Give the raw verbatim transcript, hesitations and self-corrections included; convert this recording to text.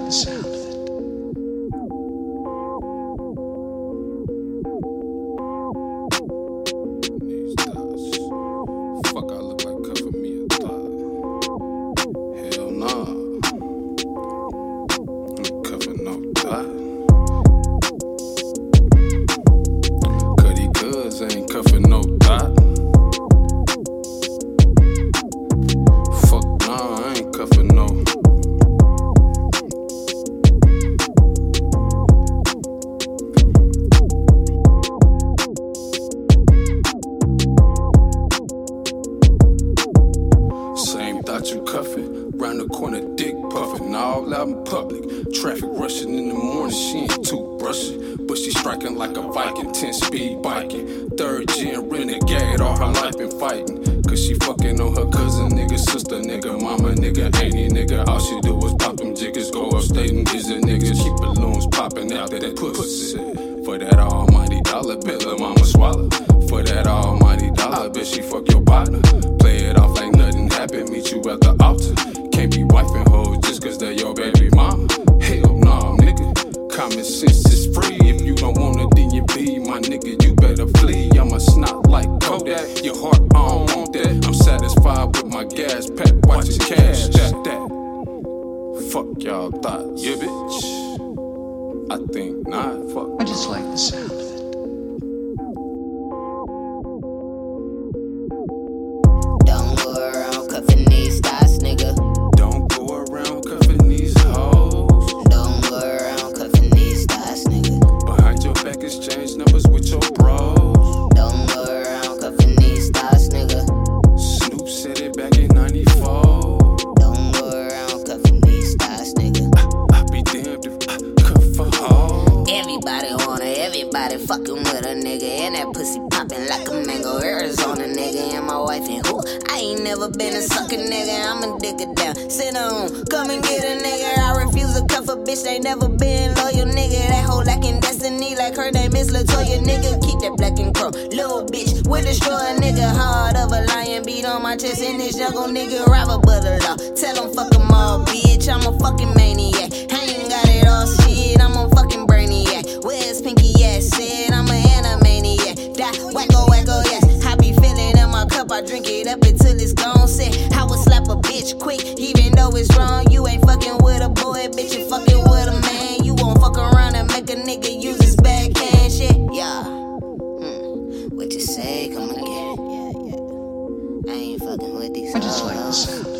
the sound of it. These dots. Fuck, I look like cover me a thought. Hell nah. I'm cover no thought. Cuddy goods ain't cover no thought. Fuck nah, I ain't cover no. Same thought you cuffin', round the corner dick puffin', all out in public. Traffic rushing in the morning, she ain't too brushin', but she striking like a Viking, ten speed biking. Third gen renegade, all her life been fighting. Cause she fucking on her cousin, nigga, sister, nigga, mama, nigga, auntie, nigga. All she do is pop them jiggers, go upstate and visit niggas. Keep balloons popping out that pussy. For that almighty dollar bill, her mama swallow. For that almighty dollar bill, she fuck your partner. Play it off like nothing happened, meet you at the altar. Can't be wifing hoes just cause they're your baby mama. Hell no, nigga. Common sense is free. If you don't want it, then you be my nigga. You better flee. I'm a snot like Kodak. Your heart, I don't want that. I'm satisfied with my gas pack, watching cash stack that. Fuck y'all thoughts, yeah, bitch. I think not. Fuck. I just like the sound of it. Don't go around cuffing these thoughts, nigga. Don't go around cuffing these hoes. Don't go around cuffing these thoughts, nigga. Behind your back, exchange numbers with your bros. Don't go around cuffing these thoughts, nigga. Snoop said it back in ninety-four. Don't go around cuffing these thoughts, nigga. I be damned if I cuff a hoe. Everybody wanna, everybody fucking with a nigga. And that pussy popping like a mango. Arizona nigga and my wife and who? I ain't never been a sucker nigga. I'ma dig it down. Sit on, come and get a nigga. I refuse to cuff a bitch. They never been loyal nigga. That hoe lacking destiny like her name is Latoya nigga. Keep that black and crow. Little bitch with a straw nigga. Heart of a lion beat on my chest. And this jungle nigga rob a butter law. Tell him fuck him all bitch. I'm a fucking maniac. I ain't got it all shit. I'm a fucking brainiac. Where's Pinky ass said I'm a animaniac. Die wacko wacko yes. I be feeling in my cup. I drink it up until it's gone. Say I would slap a bitch quick even though it's wrong. You ain't fucking with a boy, bitch. You fucking with a man. You won't fuck around and make a nigga use his backhand shit. Yeah. Hmm. What you say? Come again. Yeah, yeah. I ain't fucking with these. I just like the sound of it.